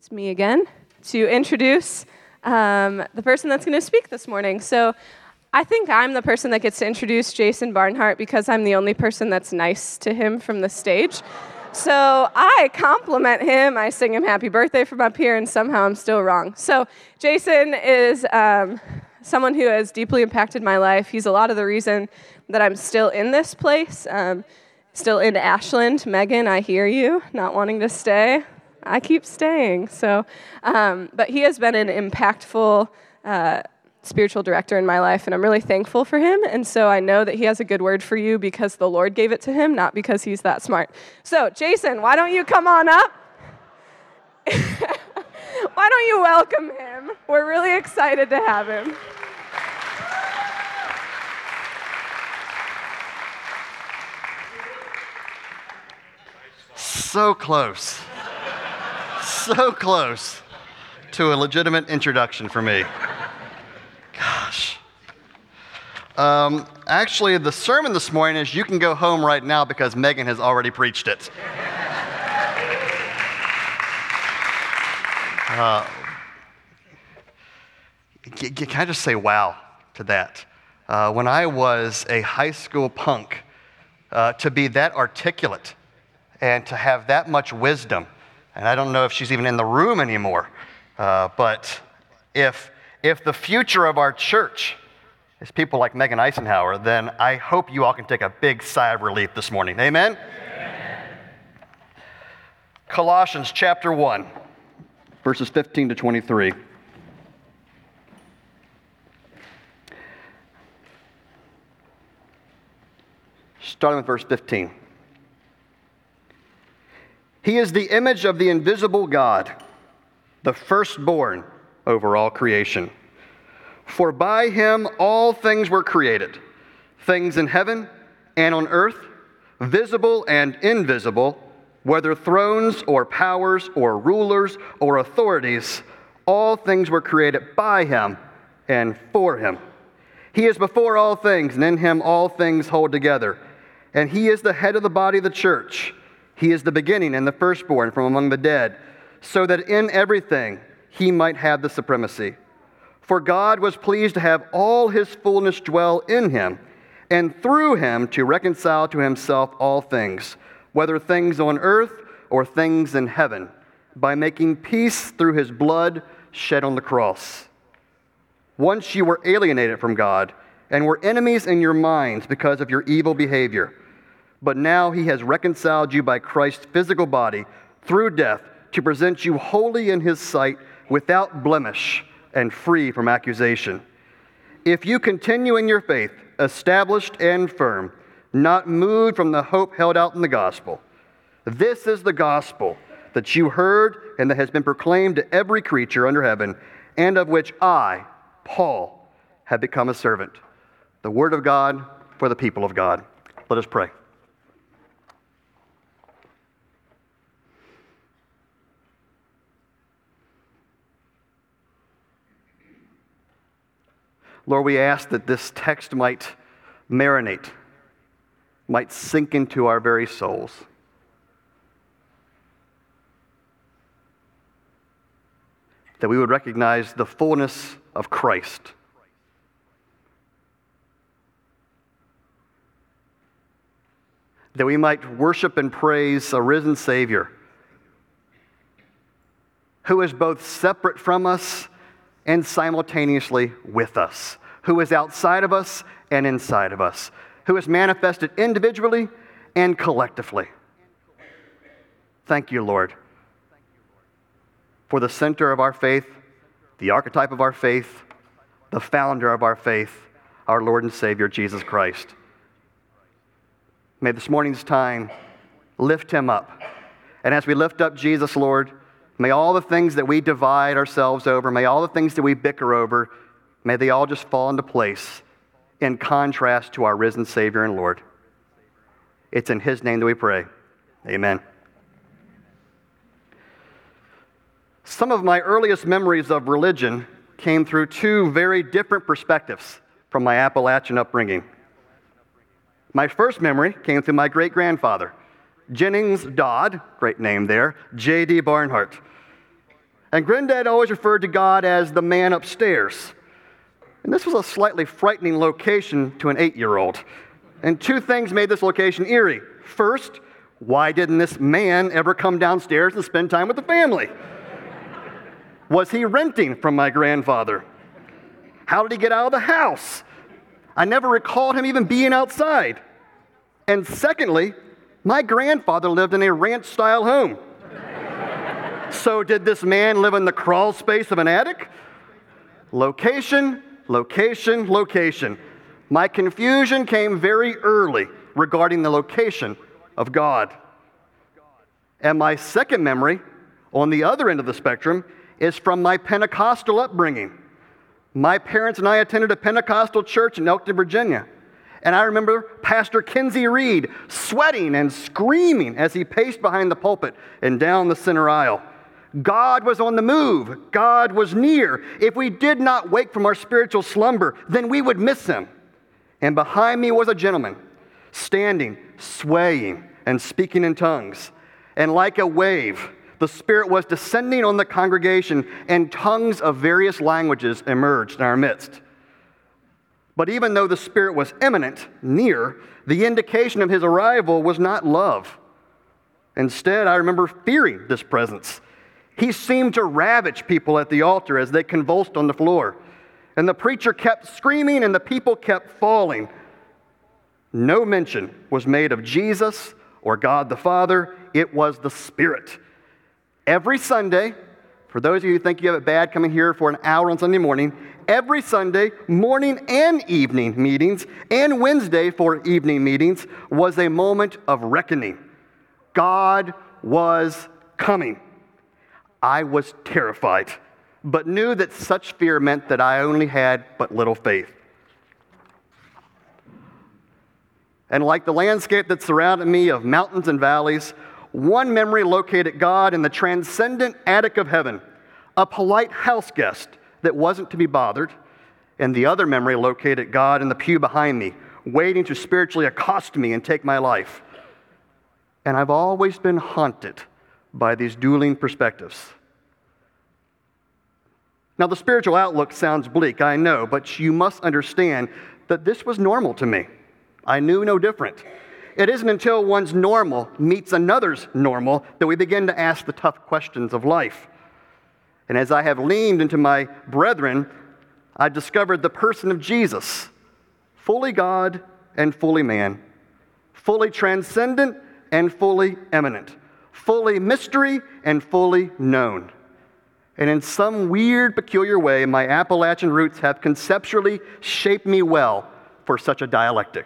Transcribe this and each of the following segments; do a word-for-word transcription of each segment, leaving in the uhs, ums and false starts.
It's me again to introduce um, the person that's going to speak this morning. So I think I'm the person that gets to introduce Jason Barnhart because I'm the only person that's nice to him from the stage. So I compliment him, I sing him happy birthday from up here, and somehow I'm still wrong. So Jason is um, someone who has deeply impacted my life. He's a lot of the reason that I'm still in this place, um, still in Ashland. Megan, I hear you, not wanting to stay. I keep staying. So, um, but he has been an impactful uh, spiritual director in my life, and I'm really thankful for him. And so I know that he has a good word for you because the Lord gave it to him, not because he's that smart. So, Jason, why don't you come on up? Why don't you welcome him? We're really excited to have him. So close. So close to a legitimate introduction for me. Gosh. Um, actually, the sermon this morning is you can go home right now because Megan has already preached it. Uh, can I just say wow to that? Uh, when I was a high school punk, uh, to be that articulate and to have that much wisdom, and I don't know if she's even in the room anymore, uh, but if if the future of our church is people like Megan Eisenhower, then I hope you all can take a big sigh of relief this morning. Amen? Amen. Colossians chapter one, verses fifteen to twenty-three. Starting with verse fifteen. He is the image of the invisible God, the firstborn over all creation. For by him all things were created, things in heaven and on earth, visible and invisible, whether thrones or powers or rulers or authorities, all things were created by him and for him. He is before all things, and in him all things hold together. And he is the head of the body of the church. He is the beginning and the firstborn from among the dead, so that in everything he might have the supremacy. For God was pleased to have all his fullness dwell in him, and through him to reconcile to himself all things, whether things on earth or things in heaven, by making peace through his blood shed on the cross. Once you were alienated from God and were enemies in your minds because of your evil behavior. But now he has reconciled you by Christ's physical body through death to present you holy in his sight, without blemish and free from accusation. If you continue in your faith, established and firm, not moved from the hope held out in the gospel. This is the gospel that you heard and that has been proclaimed to every creature under heaven, and of which I, Paul, have become a servant. The word of God for the people of God. Let us pray. Lord, we ask that this text might marinate, might sink into our very souls. That we would recognize the fullness of Christ. That we might worship and praise a risen Savior who is both separate from us and simultaneously with us, who is outside of us and inside of us, who is manifested individually and collectively. Thank you, Lord, for the center of our faith, the archetype of our faith, the founder of our faith, our Lord and Savior, Jesus Christ. May this morning's time lift him up. And as we lift up Jesus, Lord, may all the things that we divide ourselves over, may all the things that we bicker over, may they all just fall into place in contrast to our risen Savior and Lord. It's in his name that we pray. Amen. Some of my earliest memories of religion came through two very different perspectives from my Appalachian upbringing. My first memory came through my great-grandfather, Jennings Dodd, great name there, J D Barnhart. And Granddad always referred to God as the man upstairs. And this was a slightly frightening location to an eight-year-old. And two things made this location eerie. First, why didn't this man ever come downstairs and spend time with the family? Was he renting from my grandfather? How did he get out of the house? I never recalled him even being outside. And secondly, my grandfather lived in a ranch-style home. So did this man live in the crawl space of an attic? Location, location, location. My confusion came very early regarding the location of God. And my second memory, on the other end of the spectrum, is from my Pentecostal upbringing. My parents and I attended a Pentecostal church in Elkton, Virginia. And I remember Pastor Kinsey Reed sweating and screaming as he paced behind the pulpit and down the center aisle. God was on the move. God was near. If we did not wake from our spiritual slumber, then we would miss him. And behind me was a gentleman, standing, swaying, and speaking in tongues. And like a wave, the Spirit was descending on the congregation, and tongues of various languages emerged in our midst. But even though the Spirit was imminent, near, the indication of his arrival was not love. Instead, I remember fearing this presence. He seemed to ravage people at the altar as they convulsed on the floor. And the preacher kept screaming and the people kept falling. No mention was made of Jesus or God the Father. It was the Spirit. Every Sunday, for those of you who think you have it bad coming here for an hour on Sunday morning, every Sunday, morning and evening meetings, and Wednesday for evening meetings, was a moment of reckoning. God was coming. I was terrified, but knew that such fear meant that I only had but little faith. And like the landscape that surrounded me of mountains and valleys, one memory located God in the transcendent attic of heaven, a polite house guest that wasn't to be bothered, and the other memory located God in the pew behind me, waiting to spiritually accost me and take my life. And I've always been haunted by these dueling perspectives. Now, the spiritual outlook sounds bleak, I know, but you must understand that this was normal to me. I knew no different. It isn't until one's normal meets another's normal that we begin to ask the tough questions of life. And as I have leaned into my brethren, I discovered the person of Jesus, fully God and fully man, fully transcendent and fully eminent, fully mystery and fully known. And in some weird, peculiar way, my Appalachian roots have conceptually shaped me well for such a dialectic.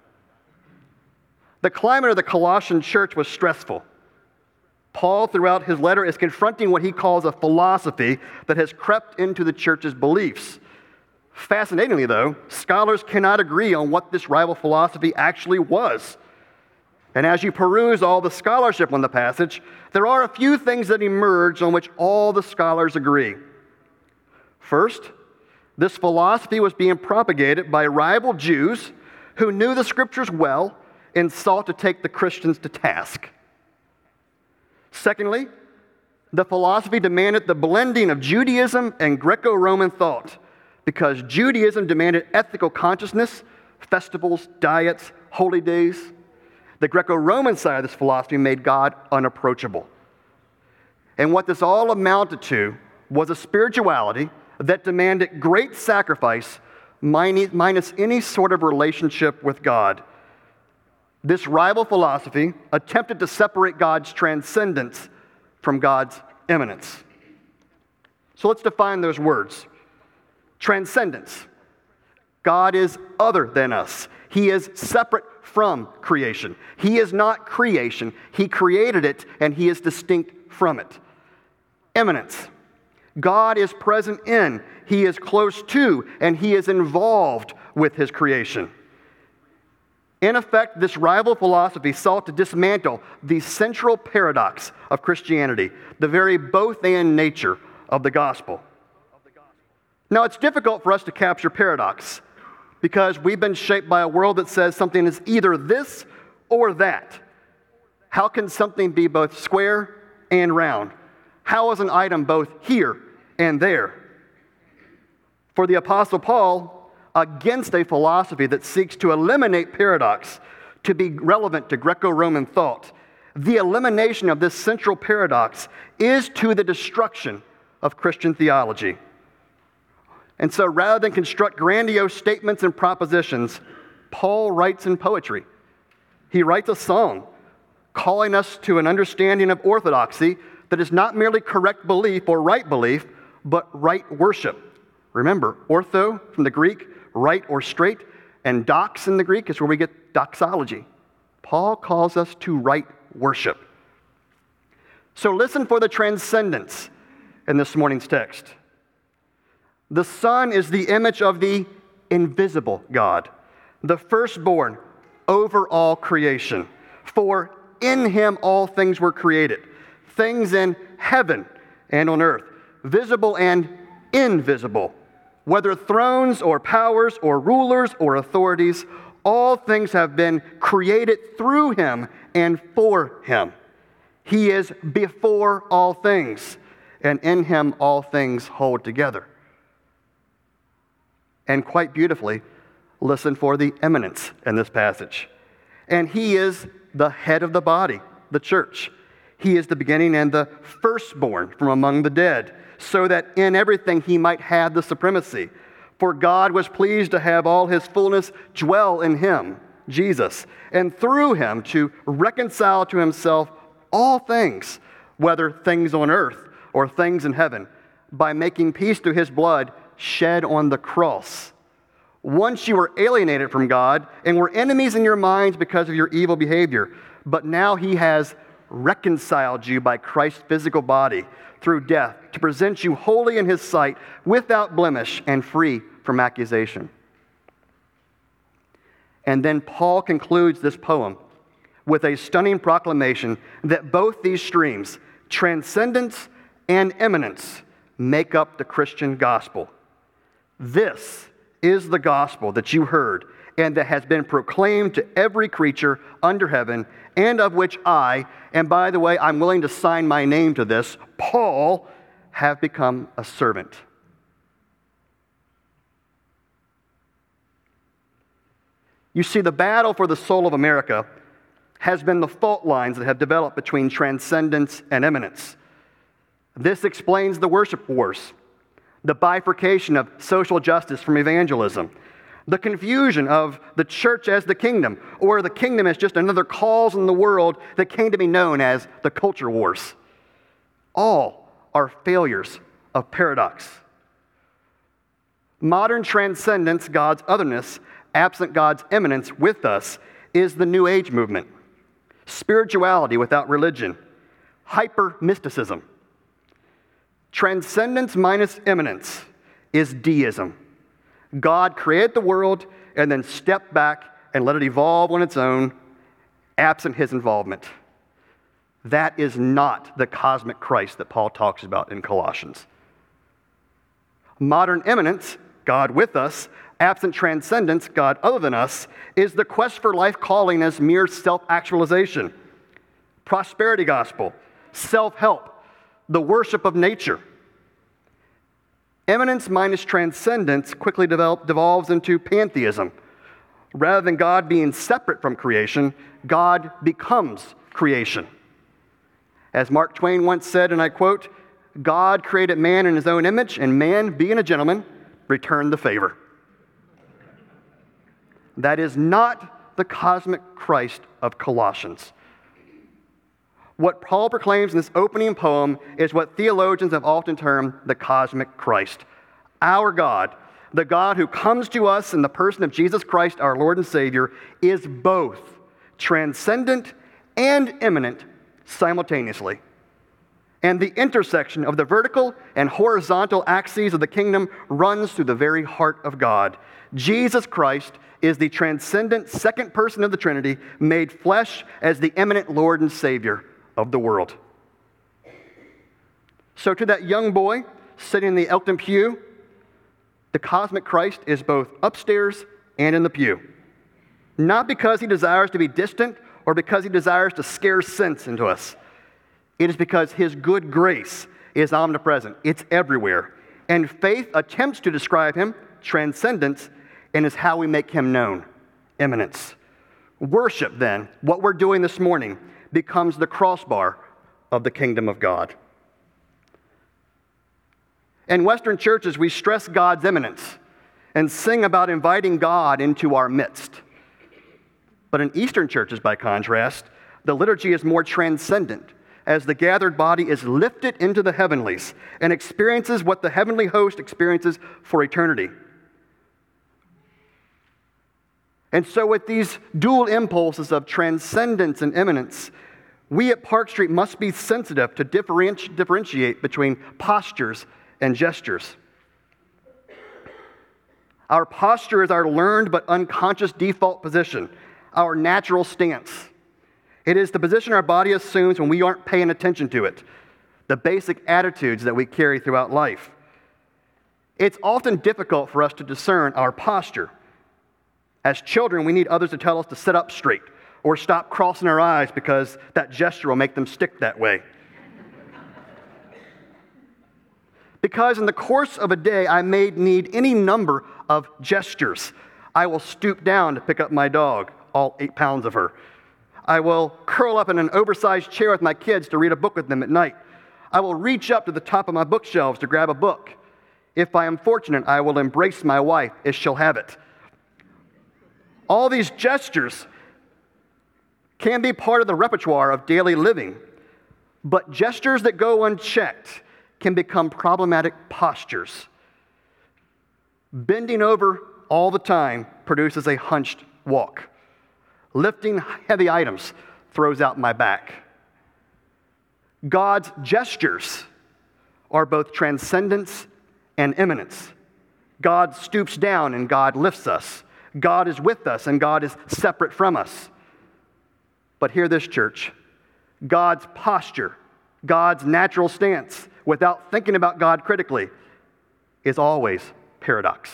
The climate of the Colossian church was stressful. Paul, throughout his letter, is confronting what he calls a philosophy that has crept into the church's beliefs. Fascinatingly, though, scholars cannot agree on what this rival philosophy actually was. And as you peruse all the scholarship on the passage, there are a few things that emerge on which all the scholars agree. First, this philosophy was being propagated by rival Jews who knew the scriptures well and sought to take the Christians to task. Secondly, the philosophy demanded the blending of Judaism and Greco-Roman thought, because Judaism demanded ethical consciousness, festivals, diets, holy days. The Greco-Roman side of this philosophy made God unapproachable. And what this all amounted to was a spirituality that demanded great sacrifice minus any sort of relationship with God. This rival philosophy attempted to separate God's transcendence from God's immanence. So let's define those words. Transcendence. God is other than us. He is separate from creation. He is not creation. He created it, and he is distinct from it. Immanence. God is present in, he is close to, and he is involved with his creation. In effect, this rival philosophy sought to dismantle the central paradox of Christianity, the very both-and nature of the gospel. Now, it's difficult for us to capture paradox because we've been shaped by a world that says something is either this or that. How can something be both square and round? How is an item both here and there? For the Apostle Paul, against a philosophy that seeks to eliminate paradox to be relevant to Greco-Roman thought, the elimination of this central paradox is to the destruction of Christian theology. And so rather than construct grandiose statements and propositions, Paul writes in poetry. He writes a song calling us to an understanding of orthodoxy that is not merely correct belief or right belief, but right worship. Remember, ortho from the Greek, right or straight, and dox in the Greek is where we get doxology. Paul calls us to right worship. So listen for the transcendence in this morning's text. The Son is the image of the invisible God, the firstborn over all creation. For in him all things were created, things in heaven and on earth, visible and invisible, whether thrones or powers or rulers or authorities, all things have been created through him and for him. He is before all things, and in him all things hold together. And quite beautifully, listen for the eminence in this passage. And he is the head of the body, the church. He is the beginning and the firstborn from among the dead, so that in everything he might have the supremacy. For God was pleased to have all his fullness dwell in him, Jesus, and through him to reconcile to himself all things, whether things on earth or things in heaven, by making peace through his blood shed on the cross. Once you were alienated from God and were enemies in your minds because of your evil behavior, but now he has reconciled you by Christ's physical body through death to present you holy in his sight, without blemish and free from accusation. And then Paul concludes this poem with a stunning proclamation that both these streams, transcendence and eminence, make up the Christian gospel. This is the gospel that you heard and that has been proclaimed to every creature under heaven, and of which I, and by the way, I'm willing to sign my name to this, Paul, have become a servant. You see, the battle for the soul of America has been the fault lines that have developed between transcendence and eminence. This explains the worship wars, the bifurcation of social justice from evangelism, the confusion of the church as the kingdom, or the kingdom as just another cause in the world that came to be known as the culture wars. All are failures of paradox. Modern transcendence, God's otherness, absent God's eminence with us, is the New Age movement. Spirituality without religion. Hyper-mysticism. Transcendence minus eminence is deism. God created the world and then stepped back and let it evolve on its own, absent his involvement. That is not the cosmic Christ that Paul talks about in Colossians. Modern eminence, God with us, absent transcendence, God other than us, is the quest for life calling as mere self-actualization, prosperity gospel, self-help, the worship of nature. Eminence minus transcendence quickly develop, devolves into pantheism. Rather than God being separate from creation, God becomes creation. As Mark Twain once said, and I quote, "God created man in his own image, and man, being a gentleman, returned the favor." That is not the cosmic Christ of Colossians. What Paul proclaims in this opening poem is what theologians have often termed the cosmic Christ. Our God, the God who comes to us in the person of Jesus Christ, our Lord and Savior, is both transcendent and immanent simultaneously. And the intersection of the vertical and horizontal axes of the kingdom runs through the very heart of God. Jesus Christ is the transcendent second person of the Trinity, made flesh as the eminent Lord and Savior of the world. So to that young boy sitting in the Elkton pew, the cosmic Christ is both upstairs and in the pew. Not because he desires to be distant or because he desires to scare sense into us. It is because his good grace is omnipresent. It's everywhere. And faith attempts to describe him, transcendence, and is how we make him known, immanence. Worship, then, what we're doing this morning, becomes the crossbar of the kingdom of God. In Western churches, we stress God's immanence and sing about inviting God into our midst. But in Eastern churches, by contrast, the liturgy is more transcendent, as the gathered body is lifted into the heavenlies and experiences what the heavenly host experiences for eternity. And so with these dual impulses of transcendence and immanence, we at Park Street must be sensitive to differenti- differentiate between postures and gestures. Our posture is our learned but unconscious default position, our natural stance. It is the position our body assumes when we aren't paying attention to it, the basic attitudes that we carry throughout life. It's often difficult for us to discern our posture. As children, we need others to tell us to sit up straight or stop crossing our eyes because that gesture will make them stick that way. Because in the course of a day, I may need any number of gestures. I will stoop down to pick up my dog, all eight pounds of her. I will curl up in an oversized chair with my kids to read a book with them at night. I will reach up to the top of my bookshelves to grab a book. If I am fortunate, I will embrace my wife as she'll have it. All these gestures can be part of the repertoire of daily living, but gestures that go unchecked can become problematic postures. Bending over all the time produces a hunched walk. Lifting heavy items throws out my back. God's gestures are both transcendence and immanence. God stoops down and God lifts us. God is with us and God is separate from us. But hear this, church. God's posture, God's natural stance, without thinking about God critically, is always paradox.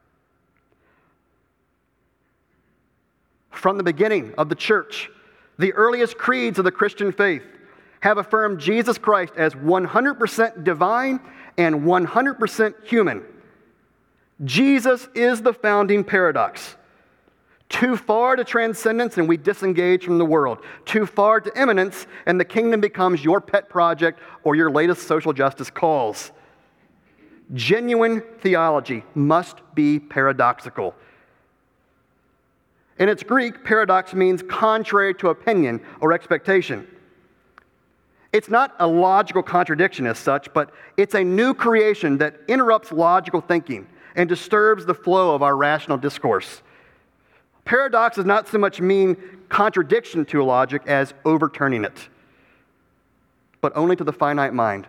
From the beginning of the church, the earliest creeds of the Christian faith have affirmed Jesus Christ as one hundred percent divine and one hundred percent human. Jesus is the founding paradox. Too far to transcendence and we disengage from the world. Too far to immanence and the kingdom becomes your pet project or your latest social justice cause. Genuine theology must be paradoxical. In its Greek, paradox means contrary to opinion or expectation. It's not a logical contradiction as such, but it's a new creation that interrupts logical thinking and disturbs the flow of our rational discourse. Paradox does not so much mean contradiction to logic as overturning it, but only to the finite mind.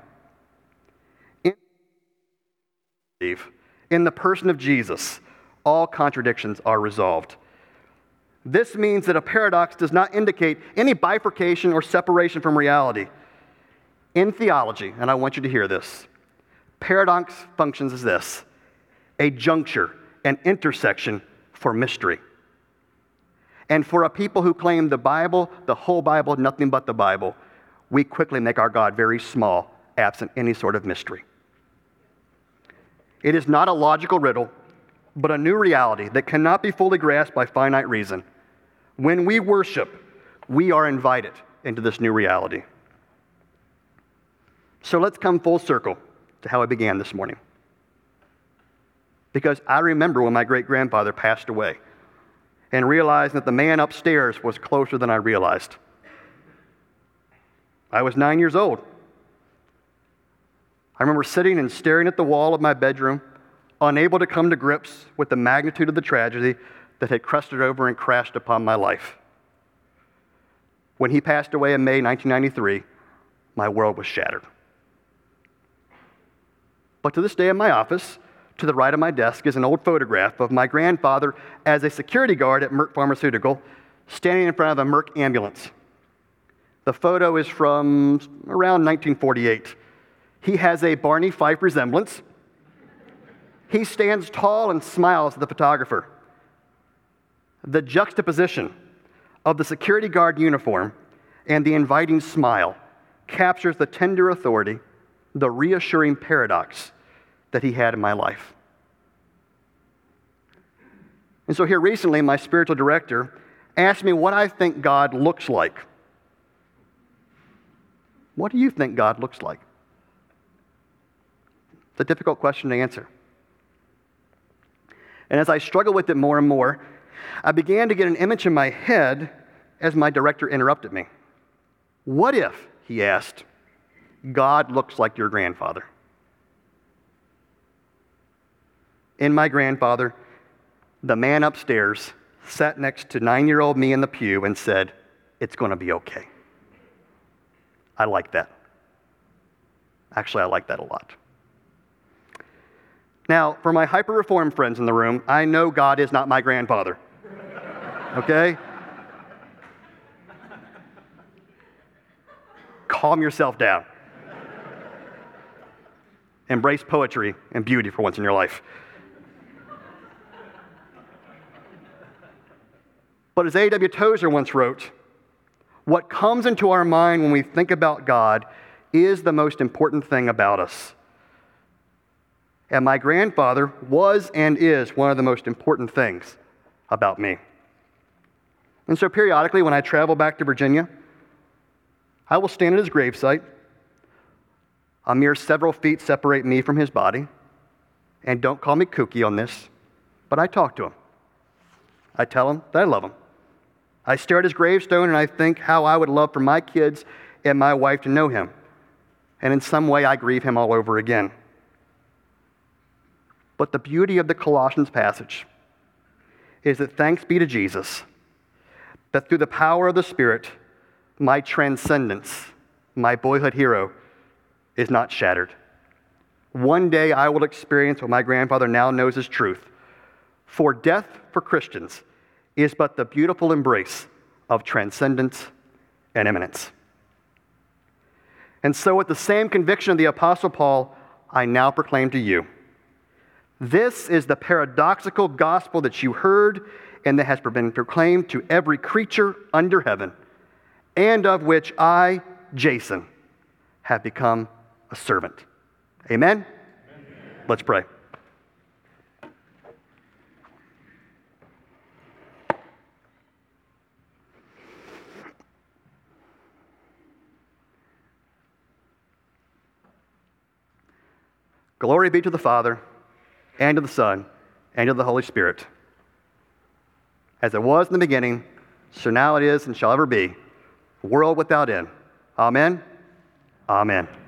In, in the person of Jesus, all contradictions are resolved. This means that a paradox does not indicate any bifurcation or separation from reality. In theology, and I want you to hear this, paradox functions as this: a juncture, an intersection for mystery. And for a people who claim the Bible, the whole Bible, nothing but the Bible, we quickly make our God very small, absent any sort of mystery. It is not a logical riddle, but a new reality that cannot be fully grasped by finite reason. When we worship, we are invited into this new reality. So let's come full circle to how I began this morning. Because I remember when my great-grandfather passed away and realized that the man upstairs was closer than I realized. I was nine years old. I remember sitting and staring at the wall of my bedroom, unable to come to grips with the magnitude of the tragedy that had crusted over and crashed upon my life. When he passed away in May nineteen ninety-three, my world was shattered. But to this day in my office, to the right of my desk, is an old photograph of my grandfather as a security guard at Merck Pharmaceutical, standing in front of a Merck ambulance. The photo is from around nineteen forty-eight. He has a Barney Fife resemblance. He stands tall and smiles at the photographer. The juxtaposition of the security guard uniform and the inviting smile captures the tender authority, the reassuring paradox that he had in my life. And so here recently, my spiritual director asked me what I think God looks like. What do you think God looks like? It's a difficult question to answer. And as I struggled with it more and more, I began to get an image in my head as my director interrupted me. What if, he asked, God looks like your grandfather? In my grandfather, the man upstairs sat next to nine-year-old me in the pew and said, "It's going to be okay." I like that. Actually, I like that a lot. Now, for my hyper-reformed friends in the room, I know God is not my grandfather. Okay? Calm yourself down. Embrace poetry and beauty for once in your life. But as A W Tozer once wrote, what comes into our mind when we think about God is the most important thing about us. And my grandfather was and is one of the most important things about me. And so periodically, when I travel back to Virginia, I will stand at his gravesite. A mere several feet separate me from his body. And don't call me kooky on this, but I talk to him. I tell him that I love him. I stare at his gravestone and I think how I would love for my kids and my wife to know him. And in some way, I grieve him all over again. But the beauty of the Colossians passage is that thanks be to Jesus, that through the power of the Spirit, my transcendence, my boyhood hero, is not shattered. One day I will experience what my grandfather now knows is truth. For death for Christians is but the beautiful embrace of transcendence and immanence. And so with the same conviction of the Apostle Paul, I now proclaim to you, this is the paradoxical gospel that you heard and that has been proclaimed to every creature under heaven, and of which I, Jason, have become a servant. Amen? Amen. Let's pray. Glory be to the Father, and to the Son, and to the Holy Spirit, as it was in the beginning, so now it is and shall ever be, world without end. Amen. Amen.